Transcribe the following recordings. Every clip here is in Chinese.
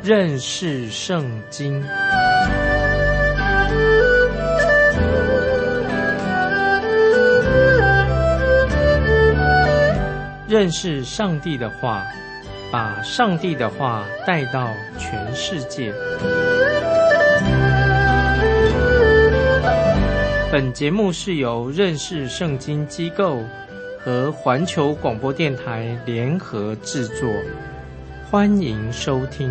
认识圣经。认识上帝的话，把上帝的话带到全世界。本节目是由认识圣经机构和环球广播电台联合制作，欢迎收听。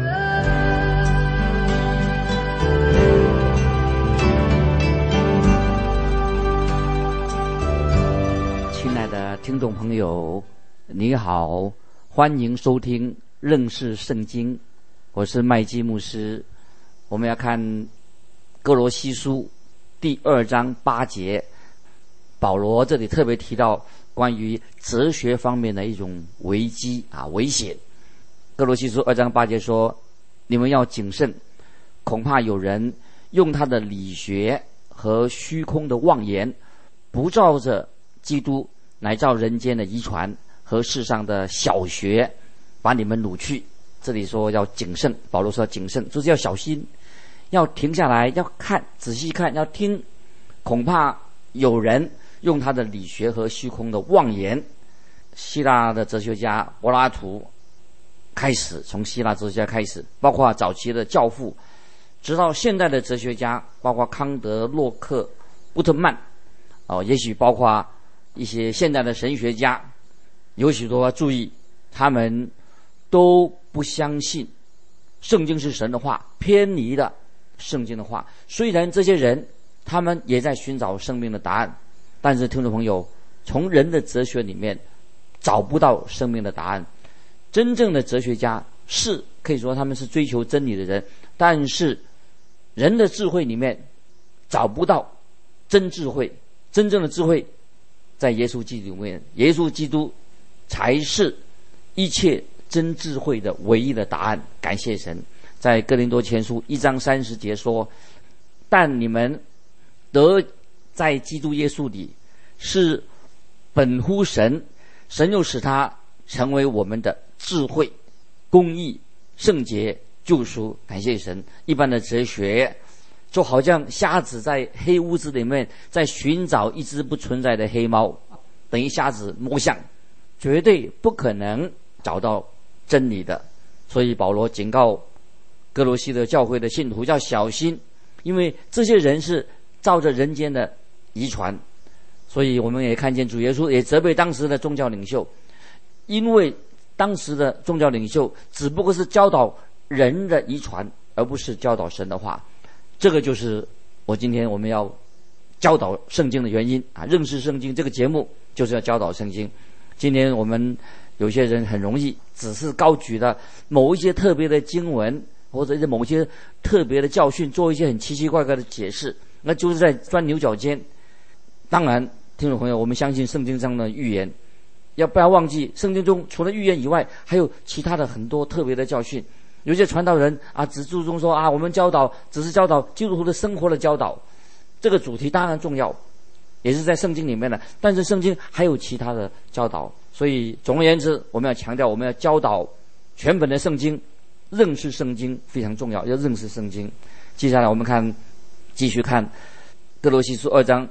亲爱的听众朋友，你好，欢迎收听认识圣经，我是麦基牧师。我们要看哥罗西书第2章8节，保罗这里特别提到关于哲学方面的一种危机危险。哥罗西书2章8节说，你们要谨慎，恐怕有人用他的理学和虚空的妄言，不照着基督，乃照人间的遗传和世上的小学，把你们掳去。这里说要谨慎，保罗说要谨慎，就是要小心，要停下来，要看，仔细看，要听，恐怕有人用他的理学和虚空的妄言。希腊的哲学家柏拉图开始，从希腊哲学家开始，包括早期的教父，直到现代的哲学家，包括康德、洛克、布特曼，也许包括一些现代的神学家，有许多注意，他们都不相信圣经是神的话，偏离了圣经的话。虽然这些人他们也在寻找生命的答案，但是听众朋友，从人的哲学里面找不到生命的答案。真正的哲学家是可以说他们是追求真理的人，但是人的智慧里面找不到真智慧。真正的智慧在耶稣基督里面，耶稣基督才是一切真智慧的唯一的答案。感谢神，在哥林多前书1章30节说，但你们得在基督耶稣里是本乎神，神又使他成为我们的智慧、公义、圣洁、救赎。感谢神。一般的哲学就好像瞎子在黑屋子里面在寻找一只不存在的黑猫，等于瞎子摸象，绝对不可能找到真理的。所以保罗警告哥罗西的教会的信徒要小心，因为这些人是照着人间的遗传。所以我们也看见主耶稣也责备当时的宗教领袖，因为当时的宗教领袖只不过是教导人的遗传，而不是教导神的话。这个就是今天我们要教导圣经的原因认识圣经这个节目就是要教导圣经。今天我们有些人很容易只是高举了某一些特别的经文，或者是某些特别的教训，做一些很奇奇怪怪的解释，那就是在钻牛角尖。当然听众朋友，我们相信圣经上的预言，不要忘记圣经中除了预言以外，还有其他的很多特别的教训。有些传道人只注重说我们只是教导基督徒的生活的教导，这个主题当然重要，也是在圣经里面的，但是圣经还有其他的教导。所以总而言之，我们要强调，我们要教导全本的圣经，认识圣经非常重要，要认识圣经。接下来我们继续看哥罗西书2章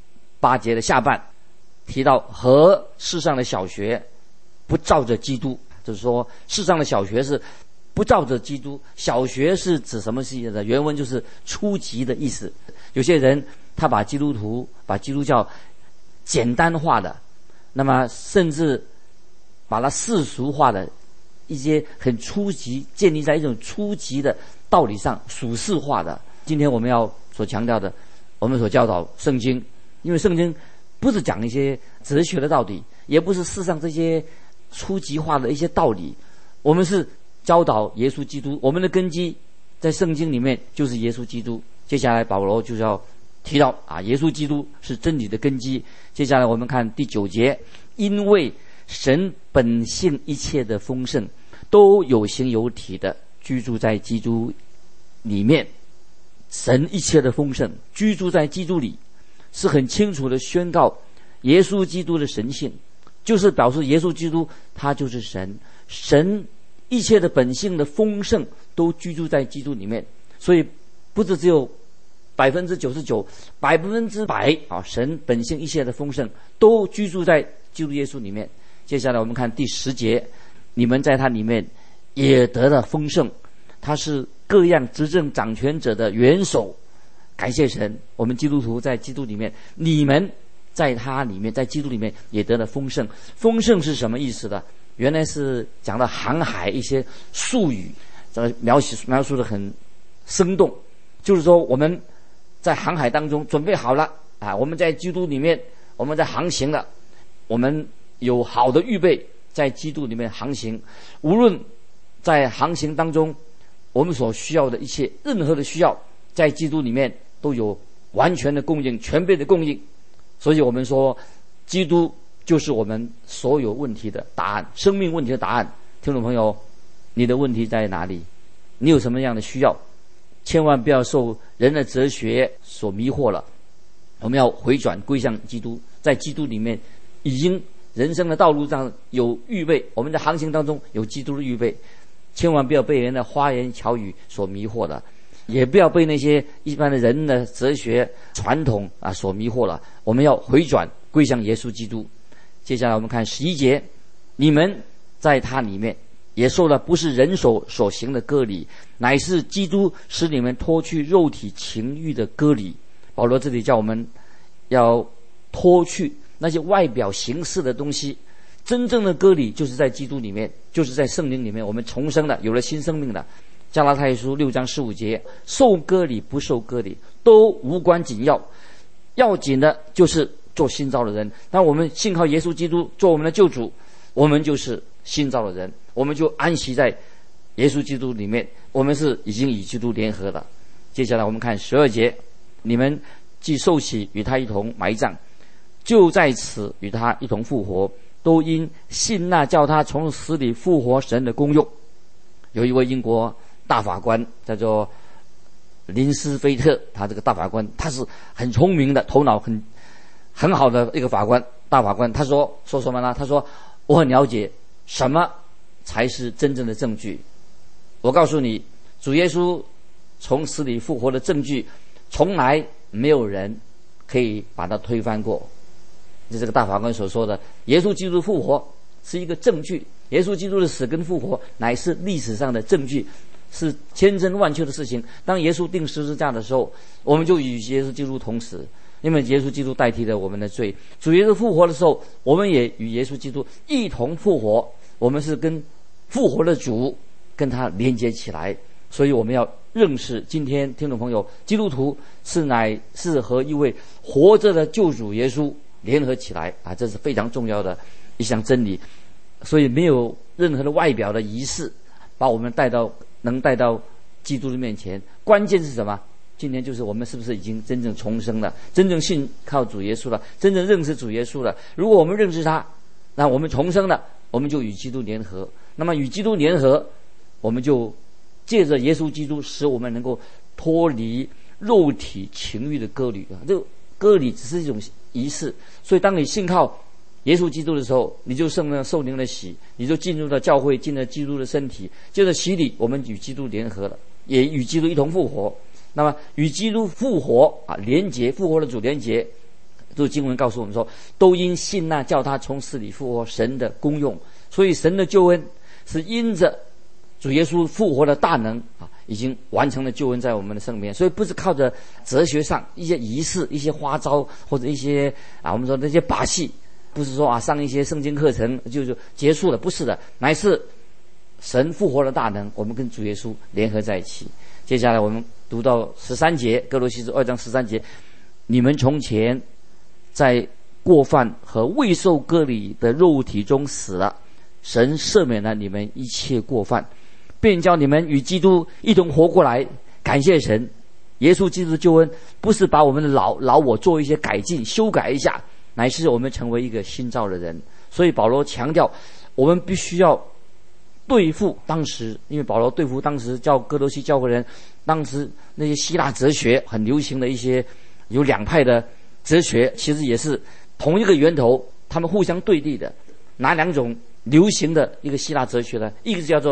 8节的下半，提到和世上的小学不照着基督，就是说世上的小学是不照着基督。小学是指什么意思呢？原文就是初级的意思。有些人他把基督教简单化的，那么甚至把它世俗化的一些很初级，建立在一种初级的道理上，属世化的。今天我们所强调的，我们所教导圣经，因为圣经不是讲一些哲学的道理，也不是世上这些初级化的一些道理，我们是教导耶稣基督。我们的根基在圣经里面就是耶稣基督。接下来保罗就是要提到耶稣基督是真理的根基。接下来我们看第9节，因为神本性一切的丰盛都有形有体的居住在基督里面。神一切的丰盛居住在基督里，是很清楚的宣告耶稣基督的神性，就是表示耶稣基督他就是神，神一切的本性的丰盛都居住在基督里面。所以不是只有99%、100%啊，神本性一切的丰盛都居住在基督耶稣里面。接下来我们看第10节，你们在他里面也得了丰盛，他是各样执政掌权者的元首。感谢神，我们基督徒在基督里面，你们在他里面，在基督里面也得了丰盛。丰盛是什么意思呢？原来是讲到航海一些术语，描述的很生动，就是说我们在航海当中准备好了啊，我们在基督里面，我们在航行了，我们有好的预备，在基督里面航行。无论在航行当中，我们所需要的一切，任何的需要，在基督里面都有完全的供应，全备的供应。所以我们说，基督就是我们所有问题的答案，生命问题的答案。听众朋友，你的问题在哪里？你有什么样的需要？千万不要受人的哲学所迷惑了，我们要回转归向基督，在基督里面已经人生的道路上有预备，我们在航行当中有基督的预备。千万不要被人的花言巧语所迷惑了，也不要被那些一般的人的哲学传统所迷惑了。我们要回转归向耶稣基督。接下来我们看11节，你们在他里面也受了不是人手所行的割礼，乃是基督使你们脱去肉体情欲的割礼。保罗这里叫我们要脱去那些外表形式的东西，真正的割礼就是在基督里面，就是在圣灵里面，我们重生了，有了新生命了。加拉太书6章15节，受割礼不受割礼都无关紧要，要紧的就是做新造的人。当我们信靠耶稣基督做我们的救主，我们就是新造的人，我们就安息在耶稣基督里面，我们是已经与基督联合了。接下来我们看12节，你们既受洗与他一同埋葬，就在此与他一同复活，都因信那叫他从死里复活神的功用。有一位英国大法官叫做林斯菲特，他这个大法官他是很聪明的，头脑很好的一个大法官。他说什么呢？他说我很了解什么才是真正的证据。我告诉你，主耶稣从死里复活的证据，从来没有人可以把它推翻过。这个大法官所说的，耶稣基督复活是一个证据，耶稣基督的死跟复活乃是历史上的证据，是千真万确的事情。当耶稣钉十字架的时候，我们就与耶稣基督同死，因为耶稣基督代替了我们的罪。主耶稣复活的时候，我们也与耶稣基督一同复活，我们是跟复活的主跟他连接起来。所以我们要认识，今天听众朋友，基督徒乃是和一位活着的救主耶稣联合起来啊，这是非常重要的一项真理。所以没有任何的外表的仪式把我们能带到基督的面前。关键是什么？今天就是我们是不是已经真正重生了，真正信靠主耶稣了，真正认识主耶稣了。如果我们认识他，那我们重生了，我们就与基督联合。那么与基督联合，我们就借着耶稣基督使我们能够脱离肉体情欲的割礼。这个割礼只是一种仪式，所以当你信靠耶稣基督的时候，你就受灵的洗，你就进入了教会，进了基督的身体。接着洗礼，我们与基督联合了，也与基督一同复活。那么与基督复活连结，复活的主连结，这经文告诉我们说，都因信那叫他从死里复活神的功用。所以神的救恩是因着主耶稣复活的大能已经完成了救恩在我们的生命。所以不是靠着哲学上一些仪式、一些花招或者一些我们说那些把戏，不是说上一些圣经课程就结束了，不是的，乃是神复活的大能，我们跟主耶稣联合在一起。接下来我们读到13节，哥罗西书2章13节，你们从前在过犯和未受割礼的肉体中死了，神赦免了你们一切过犯，便叫你们与基督一同活过来。感谢神，耶稣基督的救恩不是把我们的老我做一些改进修改一下，乃是我们成为一个新造的人。所以保罗强调，我们必须要对付当时，因为保罗对付当时叫哥罗西教会人，当时那些希腊哲学很流行的一些有两派的哲学，其实也是同一个源头，他们互相对立的。哪两种流行的一个希腊哲学呢？一个叫做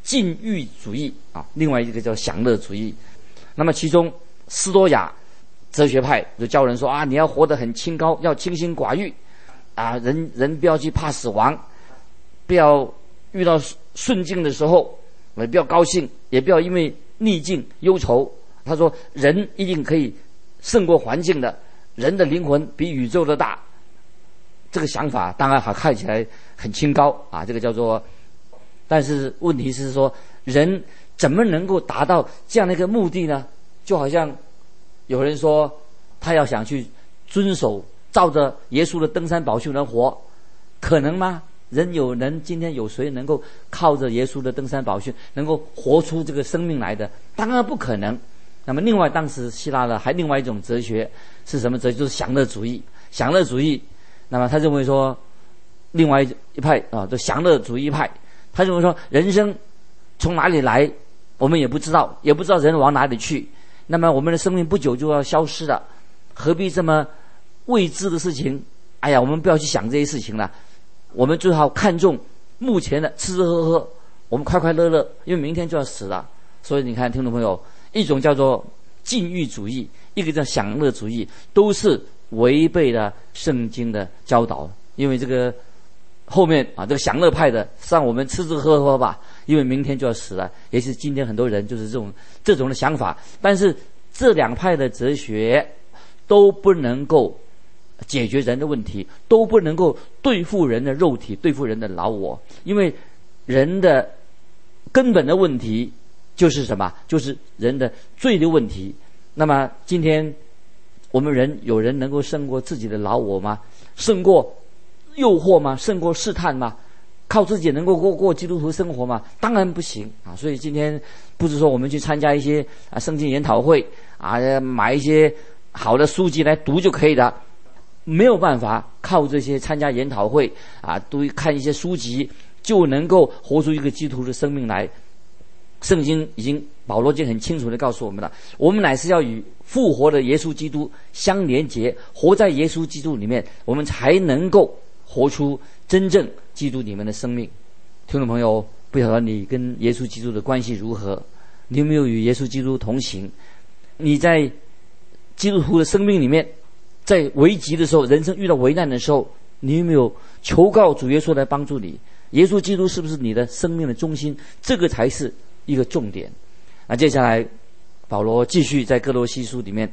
禁欲主义啊，另外一个叫享乐主义。那么其中斯多亚哲学派就教人说啊，你要活得很清高，要清心寡欲啊，人不要去怕死亡，不要遇到顺境的时候也不要高兴，也不要因为逆境忧愁。他说人一定可以胜过环境的，人的灵魂比宇宙的大。这个想法当然还看起来很清高啊，这个叫做，但是问题是说人怎么能够达到这样的一个目的呢？就好像有人说他要想去遵守照着耶稣的登山宝训来活，可能吗？今天有谁能够靠着耶稣的登山宝训能够活出这个生命来的？当然不可能。那么另外当时希腊的还另外一种哲学是什么哲学？就是享乐主义。享乐主义，那么他认为说另外一派啊，就享乐主义派，他认为说人生从哪里来我们也不知道，也不知道人往哪里去，那么我们的生命不久就要消失了，何必这么未知的事情？哎呀，我们不要去想这些事情了，我们最好看重目前的吃吃喝喝，我们快快乐乐，因为明天就要死了。所以你看，听众朋友，一种叫做禁欲主义，一个叫享乐主义，都是违背了圣经的教导。因为这个后面啊，这个享乐派的让我们吃吃喝喝吧，因为明天就要死了，也是今天很多人就是这种的想法。但是这两派的哲学都不能够解决人的问题，都不能够对付人的肉体，对付人的老我。因为人的根本的问题就是什么？就是人的罪的问题。那么今天我们有人能够胜过自己的老我吗？胜过诱惑吗？胜过试探吗？靠自己能够过基督徒生活吗？当然不行啊！所以今天不是说我们去参加一些圣经研讨会啊，买一些好的书籍来读就可以了，没有办法靠这些参加研讨会啊，看一些书籍就能够活出一个基督徒的生命来。圣经保罗已经很清楚地告诉我们了，我们乃是要与复活的耶稣基督相连结，活在耶稣基督里面，我们才能够活出真正基督里面的生命。听众朋友，不晓得你跟耶稣基督的关系如何？你有没有与耶稣基督同行？你在基督徒的生命里面，在危急的时候，人生遇到危难的时候，你有没有求告主耶稣来帮助你？耶稣基督是不是你的生命的中心？这个才是一个重点。那接下来保罗继续在哥罗西书里面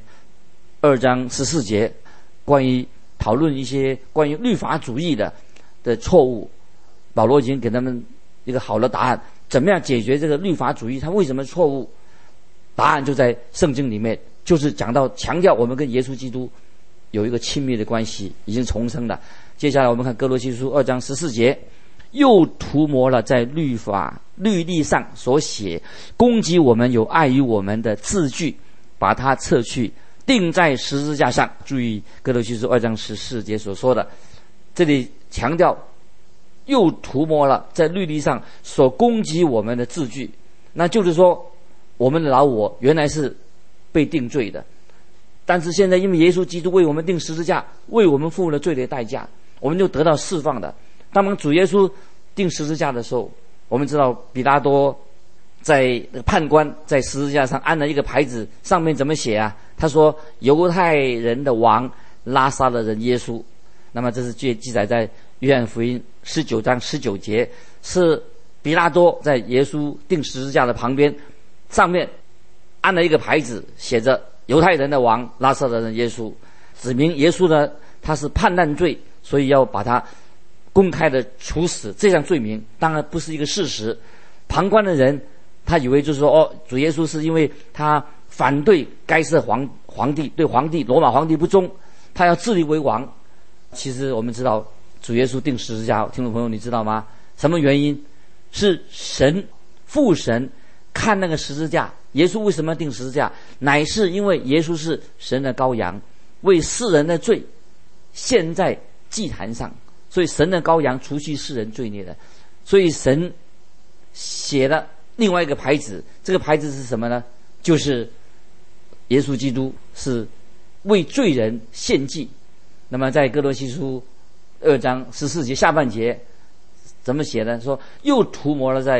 2章14节，关于讨论一些关于律法主义的错误。保罗已经给他们一个好的答案，怎么样解决这个律法主义，它为什么错误？答案就在圣经里面，就是强调我们跟耶稣基督有一个亲密的关系，已经重生了。接下来我们看哥罗西书2章14节，又涂抹了在律例上所写攻击我们有碍于我们的字句，把它撤去，钉在十字架上。注意哥罗西书2章14节所说的，这里强调又涂抹了在律例上所攻击我们的字句，那就是说我们的老我原来是被定罪的，但是现在因为耶稣基督为我们定十字架，为我们付了罪的代价，我们就得到释放的。当主耶稣定十字架的时候，我们知道比拉多在判官在十字架上安了一个牌子，上面怎么写啊？他说犹太人的王拉撒勒人耶稣。那么这是记载在约翰福音19章19节，是比拉多在耶稣定十字架的旁边，上面安了一个牌子，写着犹太人的王拉撒勒人耶稣，指明耶稣呢他是叛乱罪，所以要把他公开的处死。这项罪名当然不是一个事实，旁观的人他以为就是说主耶稣是因为他反对该世皇帝，对罗马皇帝不忠，他要自立为王。其实我们知道主耶稣定十字架，听众朋友你知道吗？什么原因？是父神看那个十字架，耶稣为什么要定十字架？乃是因为耶稣是神的羔羊，为世人的罪献在祭坛上，所以神的羔羊除去世人罪孽的。所以神写了另外一个牌子，这个牌子是什么呢？就是耶稣基督是为罪人献祭。那么在哥罗西书2章14节下半节怎么写呢？说又涂抹了在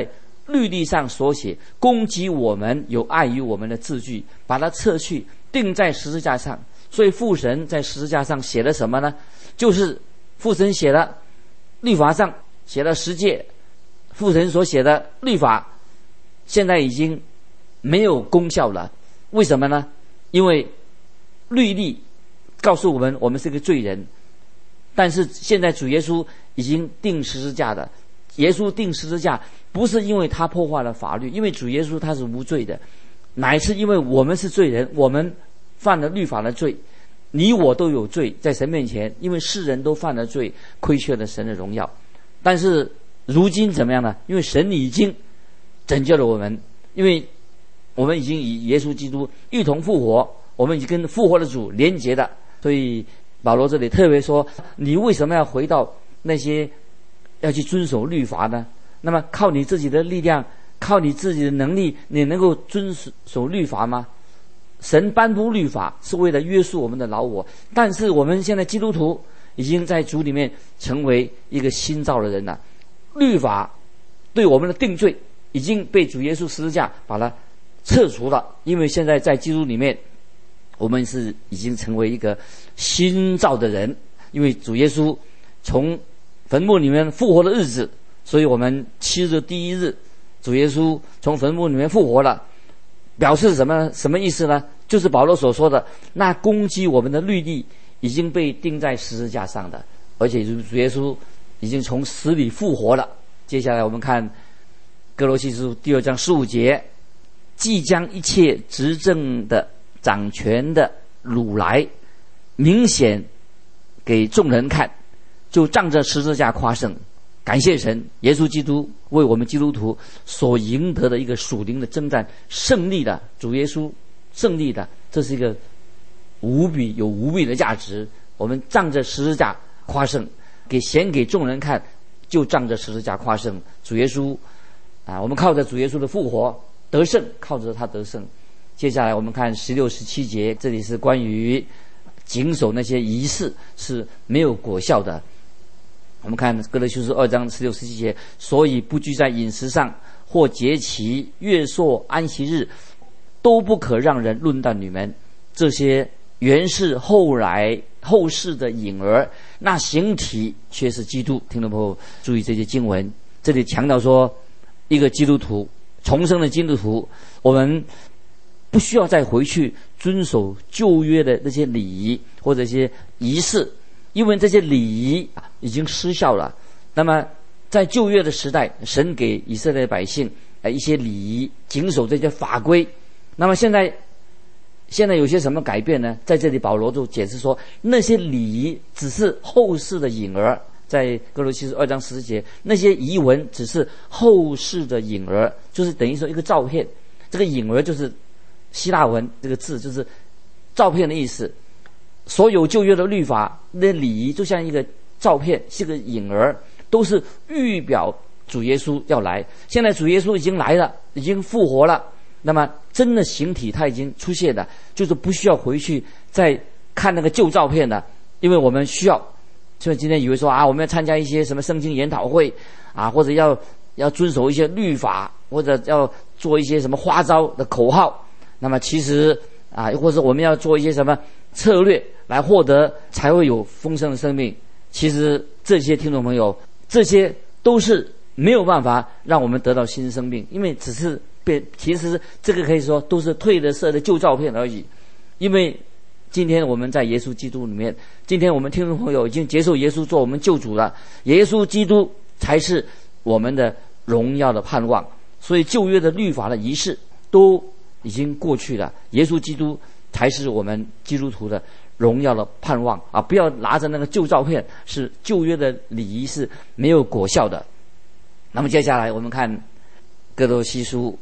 律例上所写攻击我们有碍于我们的字句，把它撤去，钉在十字架上。所以父神在十字架上写了什么呢？就是父神写了律法上写了10诫，父神所写的律法现在已经没有功效了。为什么呢？因为律例告诉我们我们是个罪人，但是现在主耶稣已经钉十字架的。耶稣钉十字架不是因为他破坏了法律，因为主耶稣他是无罪的，乃是因为我们是罪人，我们犯了律法的罪，你我都有罪在神面前，因为世人都犯了罪，亏缺了神的荣耀。但是如今怎么样呢？因为神已经拯救了我们，因为我们已经与耶稣基督一同复活，我们已经跟复活的主连结的。所以保罗这里特别说，你为什么要回到那些要去遵守律法呢？那么靠你自己的力量，靠你自己的能力，你能够遵守律法吗？神颁布律法是为了约束我们的老我，但是我们现在基督徒已经在主里面成为一个新造的人了。律法对我们的定罪已经被主耶稣十字架把它撤除了，因为现在在基督里面我们是已经成为一个新造的人，因为主耶稣从坟墓里面复活的日子，所以我们7日第1日主耶稣从坟墓里面复活了，表示什么呢？什么意思呢？就是保罗所说的，那攻击我们的律例已经被钉在十字架上的，而且主耶稣已经从死里复活了。接下来我们看哥罗西书2章15节，即将一切执政的掌权的掳来，明显给众人看，就仗着十字架夸胜。感谢神，耶稣基督为我们基督徒所赢得的一个属灵的征战胜利的，主耶稣胜利的，这是一个有无比的价值。我们仗着十字架夸胜，显给众人看，就仗着十字架夸胜。主耶稣我们靠着主耶稣的复活得胜，靠着他得胜。接下来我们看16、17节，这里是关于谨守那些仪式是没有果效的。我们看哥罗西书2章16、17节，所以不拘在饮食上，或节期、月朔、安息日，都不可让人论断你们。这些原是后世的影儿，那形体却是基督。听众朋友注意这些经文，这里强调说，一个基督徒，重生的基督徒，我们不需要再回去遵守旧约的那些礼仪或者一些仪式，因为这些礼仪已经失效了。那么在旧约的时代，神给以色列百姓一些礼仪，谨守这些法规。那么现在有些什么改变呢？在这里保罗就解释说，那些礼仪只是后世的影儿。在哥罗西书2章14节，那些遗文只是后世的影儿，就是等于说一个照片。这个影儿就是希腊文这个字，就是照片的意思。所有旧约的律法那礼仪就像一个照片，是个影儿，都是预表主耶稣要来。现在主耶稣已经来了，已经复活了，那么真的形体它已经出现了，就是不需要回去再看那个旧照片了。因为我们需要，所以今天以为说我们要参加一些什么圣经研讨会或者要遵守一些律法，或者要做一些什么花招的口号，那么其实或者我们要做一些什么策略来获得才会有丰盛的生命。其实这些听众朋友，这些都是没有办法让我们得到新生命，因为其实这个可以说都是褪了色的旧照片而已。因为今天我们在耶稣基督里面，今天我们听众朋友已经接受耶稣做我们救主了，耶稣基督才是我们的荣耀的盼望。所以旧约的律法的仪式都已经过去了，耶稣基督才是我们基督徒的荣耀的盼望不要拿着那个旧照片，是旧约的礼仪是没有果效的。那么接下来我们看哥罗西书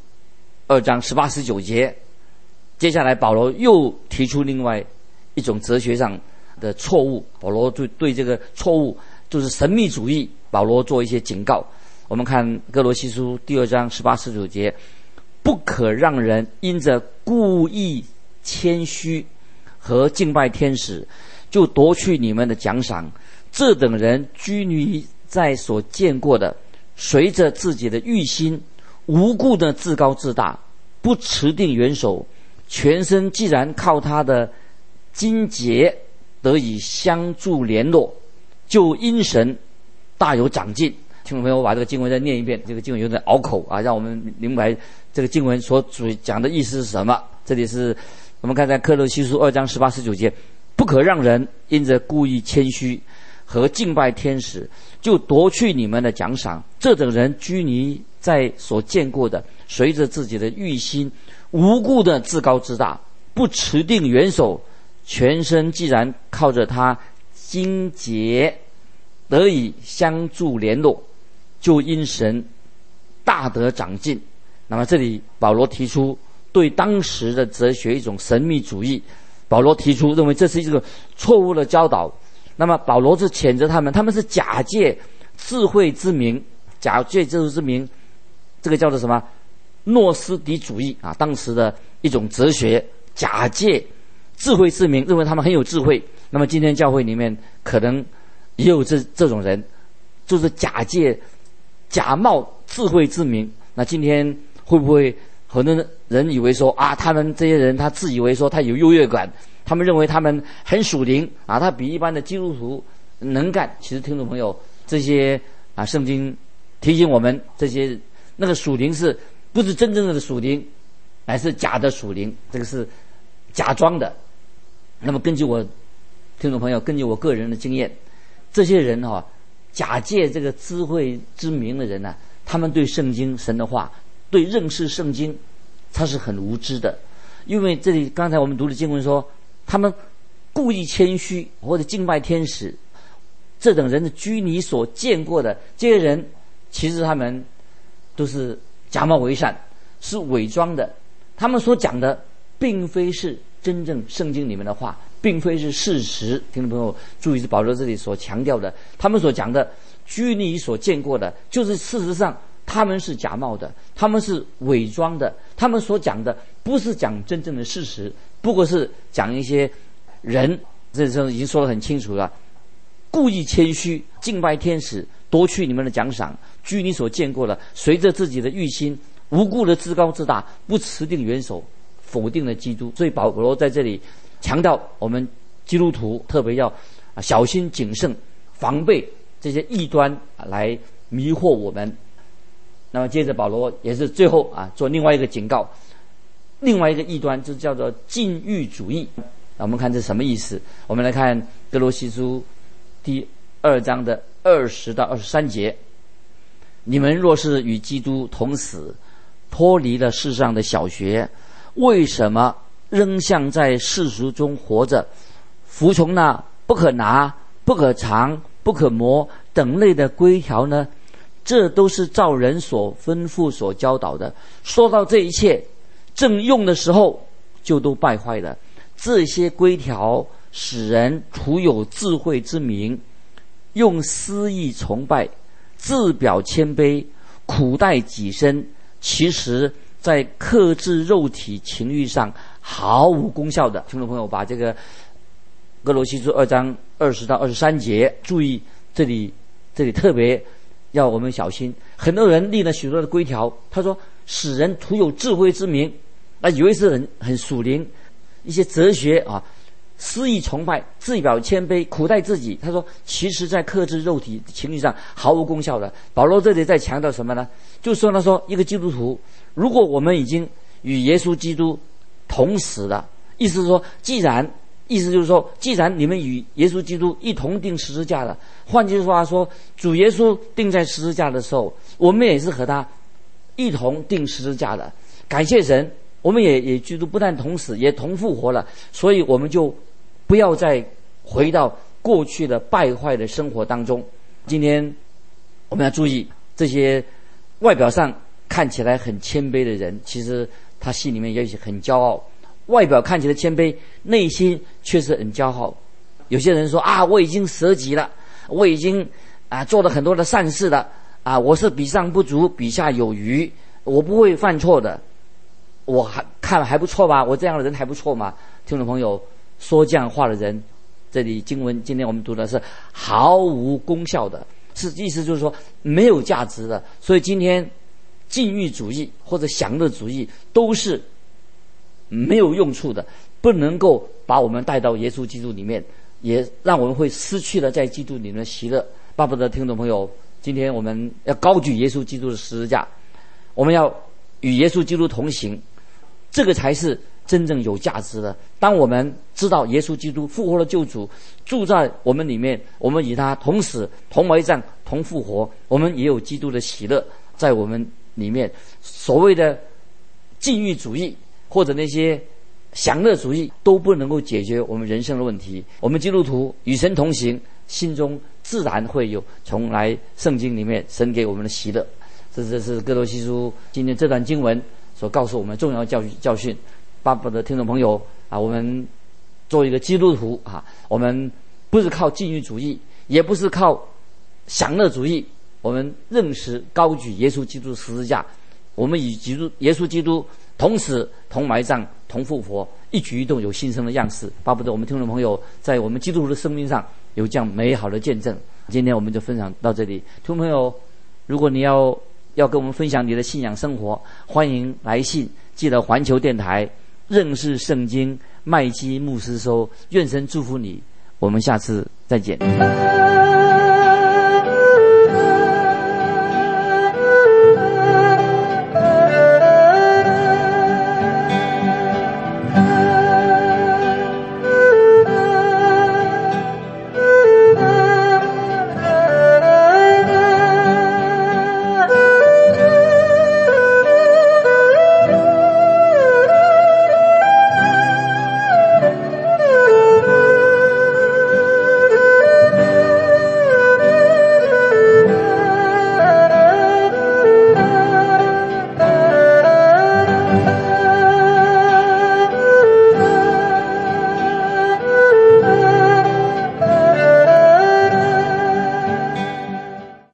2章18、19节，接下来保罗又提出另外一种哲学上的错误。保罗对这个错误就是神秘主义，保罗做一些警告。我们看哥罗西书2章18、19节，不可让人因着故意谦虚和敬拜天使，就夺去你们的奖赏。这等人拘泥在所见过的，随着自己的欲心， 无故的自高自大，不持定元首，全身既然靠他的筋节得以相助联络，就因神大有长进。听众朋友，我把这个经文再念一遍，这个经文有点拗口啊，让我们明白这个经文所主讲的意思是什么。这里是我们看在哥罗西书2章18、19节，不可让人因着故意谦虚和敬拜天使，就夺去你们的奖赏。这等人拘泥在所见过的，随着自己的欲心，无故的自高自大，不持定元首，全身既然靠着他筋节得以相助联络，就因神大得长进。那么这里保罗提出对当时的哲学一种神秘主义，保罗提出认为这是一个错误的教导。那么保罗是谴责他们是假借智慧之名，假借智慧之名，这个叫做什么？诺斯底主义啊，当时的一种哲学，假借智慧之名，认为他们很有智慧。那么今天教会里面可能也有这种人，就是假冒智慧之名。那今天会不会很多人以为说啊，他们这些人他自以为说他有优越感，他们认为他们很属灵啊，他比一般的基督徒能干。其实听众朋友，这些啊，圣经提醒我们，这些那个属灵是不是真正的属灵，乃是假的属灵，这个是假装的。那么根据我个人的经验，这些人假借这个智慧之名的人呢，他们对圣经神的话，对认识圣经，他是很无知的。因为这里刚才我们读的经文说，他们故意谦虚或者敬拜天使，这等人的居你所见过的这些人，其实他们都是假冒为善，是伪装的。他们所讲的并非是真正圣经里面的话，并非是事实。听众朋友注意，是保罗这里所强调的，他们所讲的居你所见过的，就是事实上他们是假冒的，他们是伪装的，他们所讲的不是讲真正的事实，不过是讲一些人，这时候已经说得很清楚了，故意谦虚，敬拜天使，夺去你们的奖赏，居你所见过的，随着自己的欲心，无故的自高自大，不持定元首，否定了基督。所以保罗在这里强调，我们基督徒特别要小心谨慎，防备这些异端来迷惑我们。那么接着保罗也是最后做另外一个警告，另外一个异端就叫做禁欲主义。我们看这什么意思？我们来看哥罗西书第2章的20到23节：你们若是与基督同死，脱离了世上的小学，为什么仍像在世俗中活着，服从那不可拿、不可尝、不可摸等类的规条呢？这都是照人所吩咐所教导的。说到这一切，正用的时候就都败坏了。这些规条使人徒有智慧之名，用私意崇拜，自表谦卑，苦待己身，其实在克制肉体情欲上毫无功效的。听众朋友，把这个哥罗西书2章20到23节注意，这里特别要我们小心。很多人立了许多的规条，他说使人徒有智慧之名，以为是很属灵，一些哲学私意崇拜，自表谦卑，苦待自己。他说其实在克制肉体情欲上毫无功效的。保罗这里在强调什么呢？就是说，他说一个基督徒，如果我们已经与耶稣基督同死了，意思就是说，既然你们与耶稣基督一同钉十字架了，换句话说，主耶稣钉在十字架的时候，我们也是和他一同钉十字架的。感谢神，我们也基督不但同死，也同复活了。所以我们就不要再回到过去的败坏的生活当中。今天我们要注意，这些外表上看起来很谦卑的人，其实他心里面也许很骄傲。外表看起来谦卑，内心却是很骄傲。有些人说我已经舍己了，我已经做了很多的善事了我是比上不足，比下有余，我不会犯错的，我还不错吧？我这样的人还不错吗？听众朋友，说这样话的人，这里经文今天我们读的是毫无功效的，意思就是说没有价值的。所以今天禁欲主义或者享乐主义都是没有用处的，不能够把我们带到耶稣基督里面，也让我们会失去了在基督里面的喜乐。巴不得听众朋友，今天我们要高举耶稣基督的十字架，我们要与耶稣基督同行，这个才是真正有价值的。当我们知道耶稣基督复活的救主住在我们里面，我们与他同死同埋葬同复活，我们也有基督的喜乐在我们里面。所谓的禁欲主义或者那些享乐主义都不能够解决我们人生的问题。我们基督徒与神同行，心中自然会有从来圣经里面神给我们的喜乐。这是哥罗西书今天这段经文所告诉我们重要的教训。巴不得听众朋友我们做一个基督徒我们不是靠禁欲主义，也不是靠享乐主义，我们认识高举耶稣基督十字架，我们与耶稣基督同死同埋葬同复活，一举一动有新生的样式。巴不得我们听众朋友在我们基督徒的生命上有这样美好的见证。今天我们就分享到这里。听众朋友，如果你要跟我们分享你的信仰生活，欢迎来信，记得环球电台认识圣经麦基牧师收。愿神祝福你，我们下次再见。